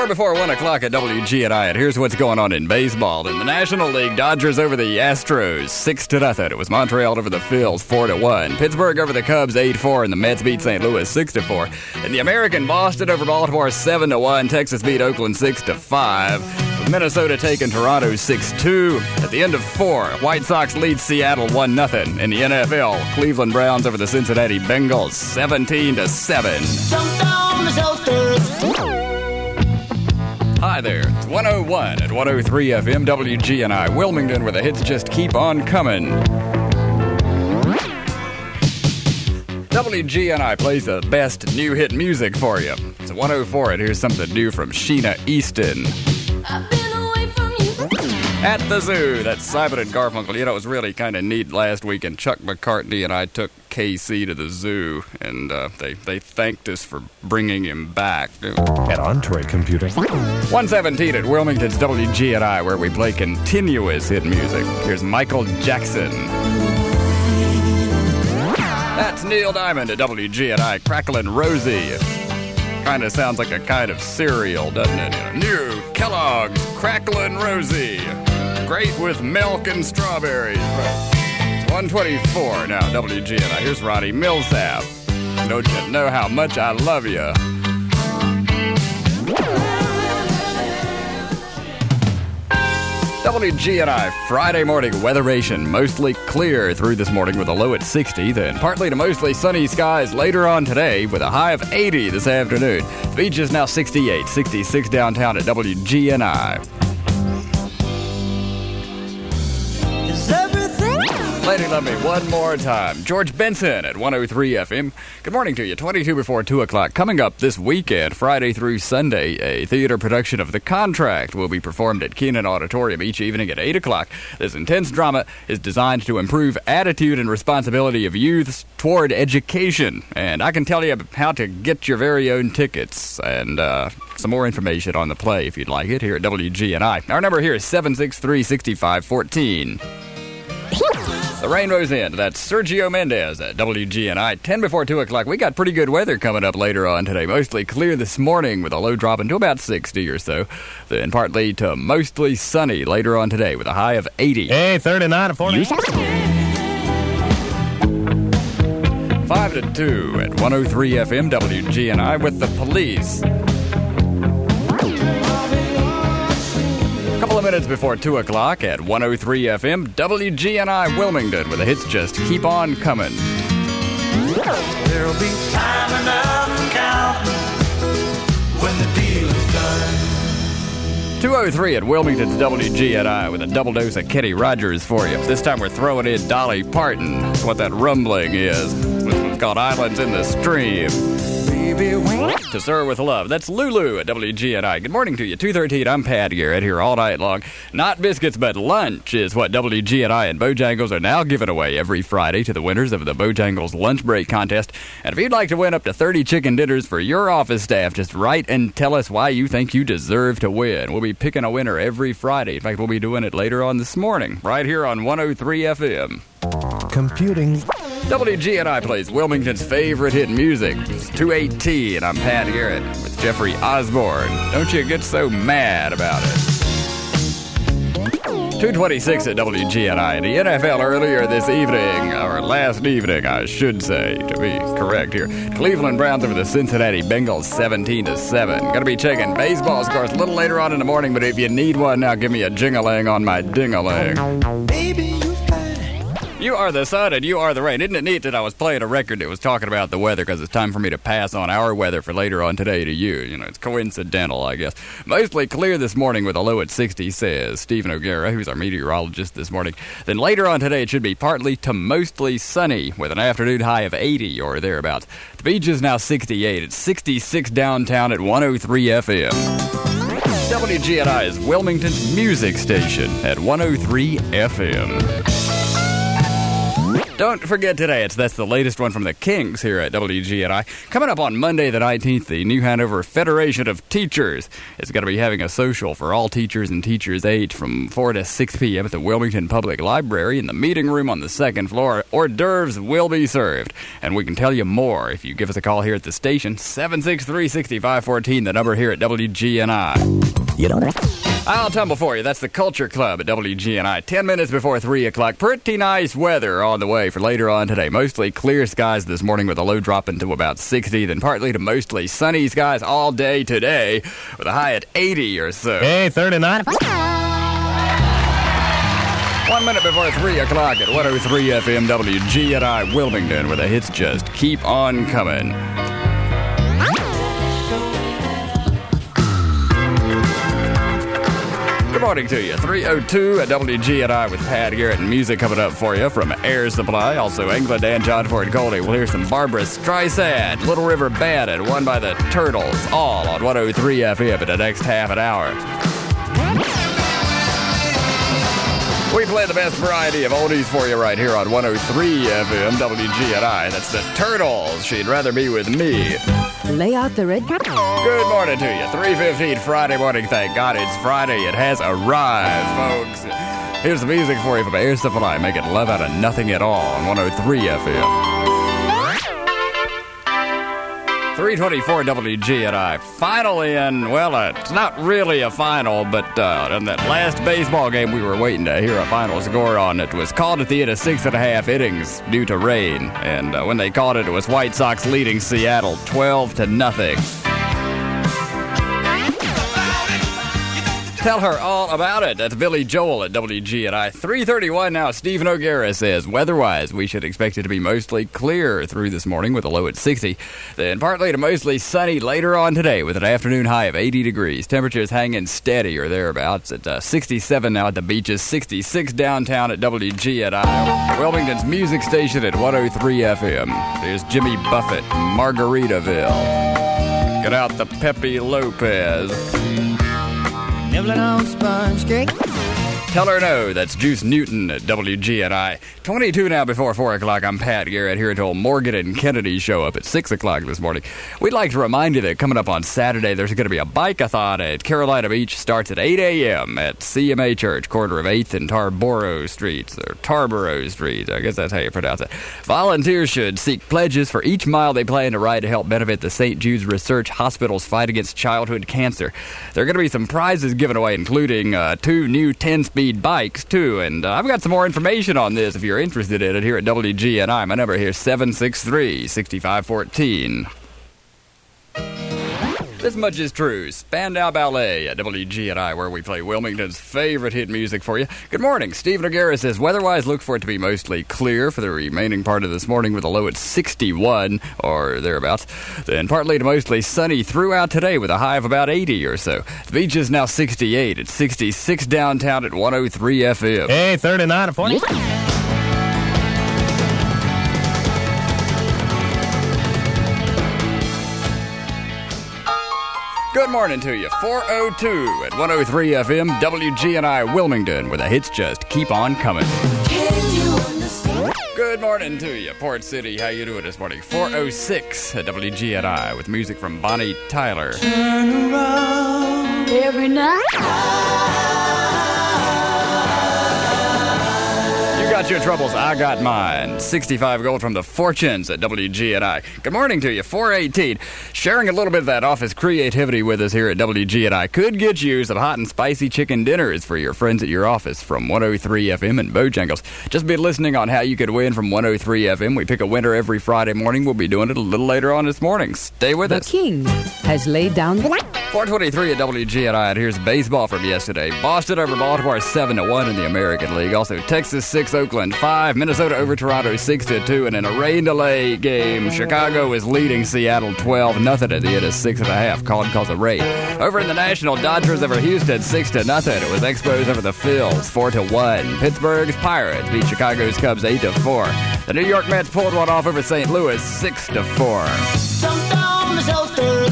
4 before 1 o'clock at WGNI, and here's what's going on in baseball. In the National League, Dodgers over the Astros, 6-0. It was Montreal over the Phils, 4-1. Pittsburgh over the Cubs, 8-4, and the Mets beat St. Louis, 6-4. In the American, Boston over Baltimore, 7-1. Texas beat Oakland, 6-5. Minnesota taking Toronto 6-2. At the end of 4, White Sox lead Seattle 1-0. In the NFL, Cleveland Browns over the Cincinnati Bengals 17-7. Jump down the shelter. Hi there, it's 101 at 103 FM WGNI Wilmington, where the hits just keep on coming. WGNI plays the best new hit music for you. It's 104 and here's something new from Sheena Easton. I've been away from you. At the Zoo, that's Simon and Garfunkel. You know, it was really kind of neat last week, and Chuck McCartney and I took KC to the zoo, and they thanked us for bringing him back. At Entree Computing. 117 at Wilmington's WGNI, where we play continuous hit music. Here's Michael Jackson. That's Neil Diamond at WGNI, Cracklin' Rosie. Kind of sounds like a kind of cereal, doesn't it? New Kellogg's Cracklin' Rosie. Great with milk and strawberries. It's 124 now, WGNI. Here's Ronnie Millsap. Don't you know how much I love you? WGNI Friday morning weatheration, mostly clear through this morning with a low at 60, then partly to mostly sunny skies later on today with a high of 80 this afternoon. The beach is now 68, 66 downtown at WGNI. Is everything? Lady, love me one more time. George Benson at 103 FM. Good morning to you. 22 before 2 o'clock. Coming up this weekend, Friday through Sunday, a theater production of The Contract will be performed at Keenan Auditorium each evening at 8 o'clock. This intense drama is designed to improve attitude and responsibility of youths toward education. And I can tell you how to get your very own tickets and some more information on the play if you'd like it here at WGNI. Our number here is 763-6514. The Rainbow's End. That's Sergio Mendez at WGNI. 10 before 2 o'clock. We got pretty good weather coming up later on today. Mostly clear this morning with a low dropping to about 60 or so. Then partly to mostly sunny later on today with a high of 80. Hey, 39 to 40. 5 to 2 at 103 FM WGNI with the Police. Couple of minutes before 2 o'clock at 103 FM WGNI Wilmington, where the hits just keep on coming. There'll be time enough for counting when the deal is done. 203 at Wilmington's WGNI with a double dose of Kenny Rogers for you. This time we're throwing in Dolly Parton. That's what that rumbling is. This one's called Islands in the Stream. To Sir with Love. That's Lulu at WGNI. Good morning to you. 2:13. I'm Pat Garrett here all night long. Not biscuits, but lunch is what WGNI and Bojangles are now giving away every Friday to the winners of the Bojangles Lunch Break Contest. And if you'd like to win up to 30 chicken dinners for your office staff, just write and tell us why you think you deserve to win. We'll be picking a winner every Friday. In fact, we'll be doing it later on this morning, right here on 103 FM. Computing. WGNI plays Wilmington's favorite hit music. It's 2:18. I'm Pat Garrett with Jeffrey Osborne. Don't you get so mad about it. 2:26 at WGNI. The NFL earlier this evening, or last evening, I should say, to be correct here. Cleveland Browns over the Cincinnati Bengals 17-7. Gonna be checking baseball scores a little later on in the morning, but if you need one now, give me a jing-a-ling on my ding-a-ling. Baby, You are the sun and you are the rain. Isn't it neat that I was playing a record that was talking about the weather because it's time for me to pass on our weather for later on today to you. You know, it's coincidental, I guess. Mostly clear this morning with a low at 60, says Stephen O'Gara, who's our meteorologist this morning. Then later on today, it should be partly to mostly sunny with an afternoon high of 80 or thereabouts. The beach is now 68. It's 66 downtown at 103 FM. WGNI is Wilmington's music station at 103 FM. Don't forget today, that's the latest one from the Kings here at WGNI. Coming up on Monday the 19th, the New Hanover Federation of Teachers is going to be having a social for all teachers and teachers' age from 4 to 6 p.m. at the Wilmington Public Library in the meeting room on the second floor. Hors d'oeuvres will be served, and we can tell you more if you give us a call here at the station, 763-6514, the number here at WGNI. You know that? I'll tumble for you. That's the Culture Club at WGNI. 10 minutes before 3 o'clock. Pretty nice weather on the way for later on today. Mostly clear skies this morning with a low dropping to about 60, then partly to mostly sunny skies all day today with a high at 80 or so. Hey, 39. 1 minute before 3 o'clock at 103 FM WGNI Wilmington, where the hits just keep on coming. Good morning to you. 3:02 at WGNI with Pat Garrett and music coming up for you from Air Supply. Also, England and John Ford Goldie. We'll hear some Barbra Streisand, Little River Bandit, Won by the Turtles, all on 103 FM in the next half an hour. We play the best variety of oldies for you right here on 103 FM WGNI. That's the Turtles. She'd rather be with me. Lay out the red. Good morning to you. 3:15 Friday morning. Thank God it's Friday. It has arrived, folks. Here's the music for you from Air Supply. Making love out of nothing at all on 103 FM. 324 WGNI. Final in, well, it's not really a final, but in that last baseball game we were waiting to hear a final score on, it was called at the end of 6.5 innings due to rain. And when they called it, it was White Sox leading Seattle 12-0. Tell her all about it. That's Billy Joel at WGNI. 3:31 now. Stephen O'Gara says, weather-wise, we should expect it to be mostly clear through this morning with a low at 60. Then partly to mostly sunny later on today with an afternoon high of 80 degrees. Temperatures hanging steady or thereabouts at 67 now at the beaches, 66 downtown at WGNI. Wilmington's music station at 103 FM. There's Jimmy Buffett, Margaritaville. Get out the Pepe Lopez. Nibbling on sponge cake. Tell her no. That's Juice Newton at WGNI. 22 now before 4 o'clock. I'm Pat Garrett here until Morgan and Kennedy show up at 6 o'clock this morning. We'd like to remind you that coming up on Saturday, there's going to be a bike-a-thon at Carolina Beach. Starts at 8 a.m. at CMA Church, corner of 8th and Tarboro Streets, or Tarboro Street. I guess that's how you pronounce it. Volunteers should seek pledges for each mile they plan to ride to help benefit the St. Jude's Research Hospital's fight against childhood cancer. There are going to be some prizes given away, including 2 new 10-speed bikes, too. And I've got some more information on this if you're interested in it here at WGNI. My number here is 763-6514. This much is true. Spandau Ballet at WGNI, where we play Wilmington's favorite hit music for you. Good morning. Stephen O'Gara says, weather-wise, look for it to be mostly clear for the remaining part of this morning with a low at 61 or thereabouts. Then partly to mostly sunny throughout today with a high of about 80 or so. The beach is now 68. It's 66 downtown at 103 FM. Hey, 39 and 40. Good morning to you. 4:02 at 103 FM, WGNI Wilmington, where the hits just keep on coming. Good morning to you, Port City. How you doing this morning? 4:06 at WGNI with music from Bonnie Tyler. Turn around every night. You got your troubles, I got mine. 65 gold from the Fortunes at WGNI. Good morning to you. 4:18. Sharing a little bit of that office creativity with us here at WGNI could get you some hot and spicy chicken dinners for your friends at your office from 103 FM and Bojangles. Just be listening on how you could win from 103 FM. We pick a winner every Friday morning. We'll be doing it a little later on this morning. Stay with us. The King has laid down the... 4:23 at WGNI, and here's baseball from yesterday. Boston over Baltimore 7-1 in the American League. Also, Texas 6, Oakland 5, Minnesota over Toronto 6-2, and in a rain delay game, Chicago is leading Seattle 12-0 at the end of 6.5, called because of rain. Over in the National, Dodgers over Houston 6-0. It was Expos over the Phils 4-1. Pittsburgh's Pirates beat Chicago's Cubs 8-4. The New York Mets pulled one off over St. Louis 6-4. Jump down the shelter.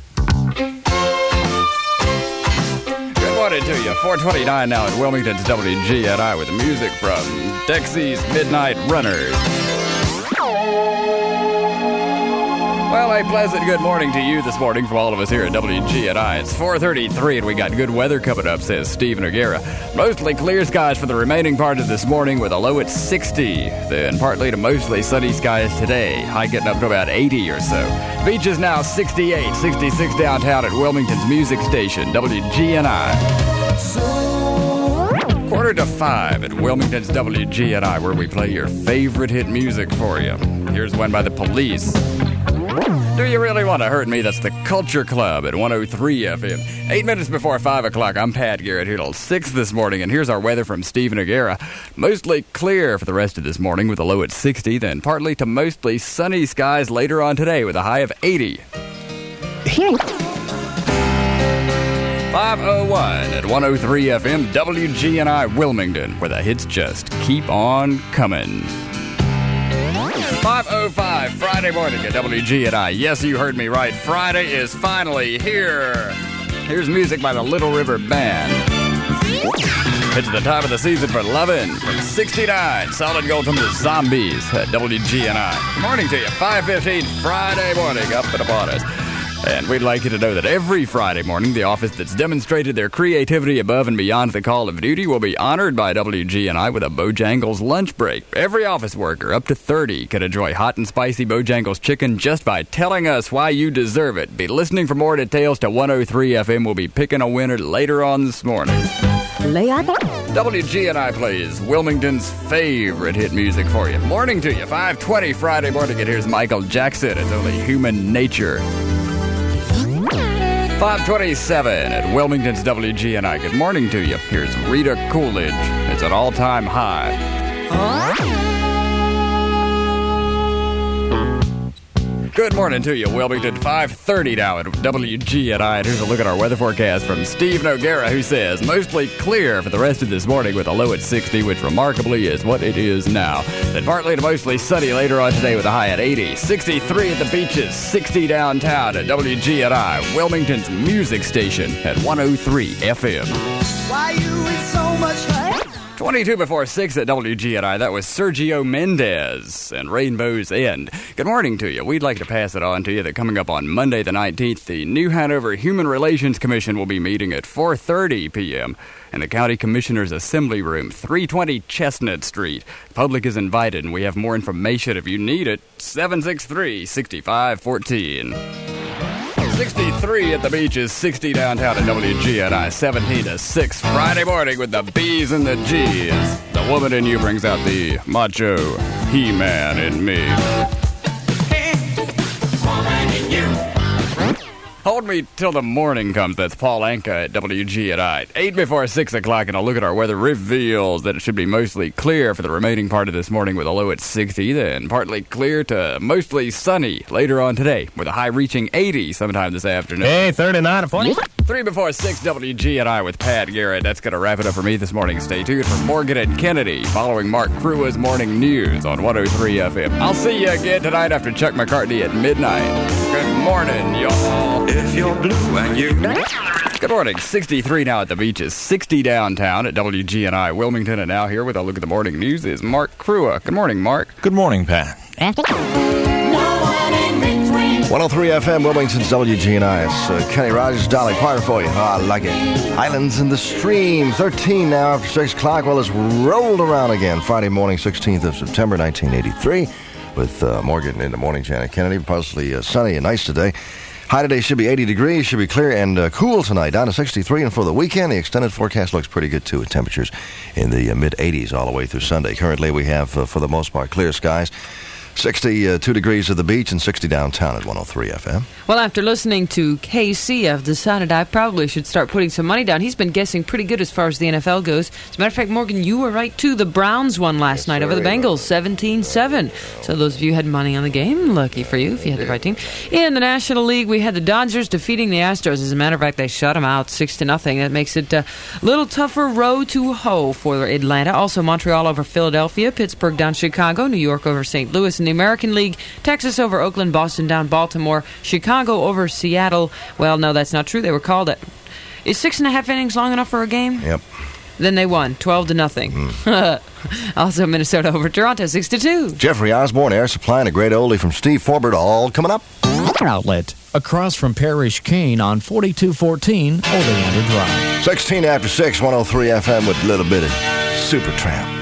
Good morning to you. 4:29 now at Wilmington's WGNI with music from Dexy's Midnight Runners. a pleasant good morning to you this morning from all of us here at WGNI. It's 4:33 and we got good weather coming up, says Steve Noguera. Mostly clear skies for the remaining part of this morning with a low at 60. Then partly to mostly sunny skies today. High getting up to about 80 or so. Beach is now 68, 66 downtown at Wilmington's music station, WGNI. 4:45 at Wilmington's WGNI, where we play your favorite hit music for you. Here's one by The Police. Do You Really Want to Hurt Me? That's the Culture Club at 103 FM. 8 minutes before 5 o'clock, I'm Pat Garrett here till 6 this morning, and here's our weather from Steve Noguera. Mostly clear for the rest of this morning with a low at 60, then partly to mostly sunny skies later on today with a high of 80. 5:01 at 103 FM, WGNI Wilmington, where the hits just keep on coming. 5:05 Friday morning at WGNI. Yes, you heard me right. Friday is finally here. Here's music by the Little River Band. It's the time of the season for lovin' from 69. Solid gold from the Zombies at WGNI. Good morning to you. 5:15 Friday morning up and upon us. And we'd like you to know that every Friday morning, the office that's demonstrated their creativity above and beyond the call of duty will be honored by WGNI with a Bojangles lunch break. Every office worker, up to 30, can enjoy hot and spicy Bojangles chicken just by telling us why you deserve it. Be listening for more details to 103 FM. We'll be picking a winner later on this morning. WGNI plays Wilmington's favorite hit music for you. Morning to you. 5:20 Friday morning, and here's Michael Jackson. It's Only Human Nature. 5:27 at Wilmington's WGNI. Good morning to you. Here's Rita Coolidge. It's an all-time high. Good morning to you, Wilmington. 5:30 now at WGNI. And here's a look at our weather forecast from Steve Noguera, who says mostly clear for the rest of this morning with a low at 60, which remarkably is what it is now. Then partly to mostly sunny later on today with a high at 80. 63 at the beaches, 60 downtown at WGNI, Wilmington's music station at 103 FM. Why you in so much hurt? 22 before 6 at WGNI. That was Sergio Mendez and Rainbow's End. Good morning to you. We'd like to pass it on to you that coming up on Monday the 19th, the New Hanover Human Relations Commission will be meeting at 4:30 p.m. in the County Commissioner's Assembly Room, 320 Chestnut Street. The public is invited, and we have more information if you need it. 763-6514. 63 at the beaches, 60 downtown at WGNI, 17 to 6 Friday morning with the B's and the G's. The woman in you brings out the macho He-Man in me. Hold me till the morning comes. That's Paul Anka at WGNI. 8 before 6 o'clock, and a look at our weather reveals that it should be mostly clear for the remaining part of this morning with a low at 60, then partly clear to mostly sunny later on today with a high reaching 80 sometime this afternoon. Hey, 39 to 40. 3 before 6 WGNI with Pat Garrett. That's going to wrap it up for me this morning. Stay tuned for Morgan and Kennedy following Mark Crua's Morning News on 103 FM. I'll see you again tonight after Chuck McCartney at midnight. Good morning, y'all. If you're blue and you... Good morning. 63 now at the beaches, 60 downtown at WGNI Wilmington. And now here with a look at the morning news is Mark Crua. Good morning, Mark. Good morning, Pat. 103 FM, Wilmington's WGNI. It's Kenny Rogers, Dolly Parton for you. Oh, I like it. Islands in the Stream, 13 now after 6 o'clock. Well, it's rolled around again. Friday morning, 16th of September, 1983. With Morgan in the morning, Janet Kennedy. Possibly sunny and nice today. High today should be 80 degrees, should be clear and cool tonight, down to 63. And for the weekend, the extended forecast looks pretty good, too, with temperatures in the mid-80s all the way through Sunday. Currently, we have, for the most part, clear skies. 62 degrees at the beach and 60 downtown at 103 FM. Well, after listening to KC, I've decided I probably should start putting some money down. He's been guessing pretty good as far as the NFL goes. As a matter of fact, Morgan, you were right, too. The Browns won last night over the Bengals, 17-7. So those of you who had money on the game, lucky for you if you had the right team. In the National League, we had the Dodgers defeating the Astros. As a matter of fact, they shut them out 6-0. That makes it a little tougher road to hoe for Atlanta. Also, Montreal over Philadelphia, Pittsburgh down Chicago, New York over St. Louis. In the American League, Texas over Oakland, Boston down Baltimore, Chicago over Seattle. Well, no, that's not true. They were called it. Is 6.5 innings long enough for a game? Yep. Then they won 12-0. Also, Minnesota over Toronto 6-2. Jeffrey Osborne, Air Supply, and a great oldie from Steve Forbert, all coming up. Outlet across from Parish Kane on 4214 Oleander Drive. 16 after 6, 103 FM with a little bit of Supertramp.